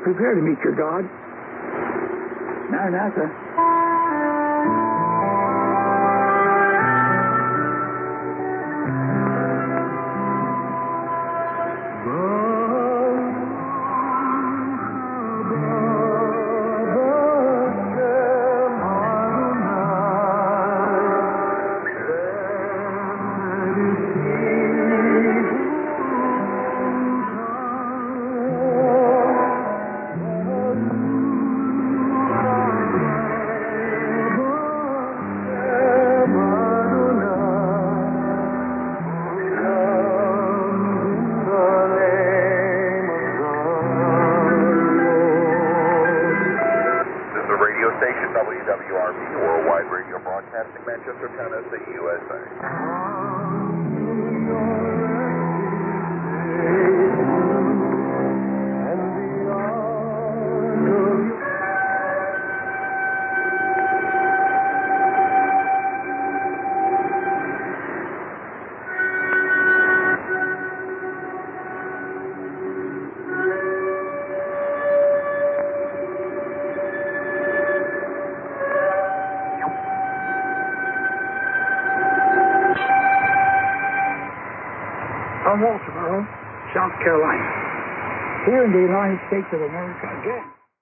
prepare to meet your God. Maranatha. Station WWRB, Worldwide Radio Broadcasting, Manchester, Tennessee, USA. From Walterboro, South Carolina, here in the United States of America again.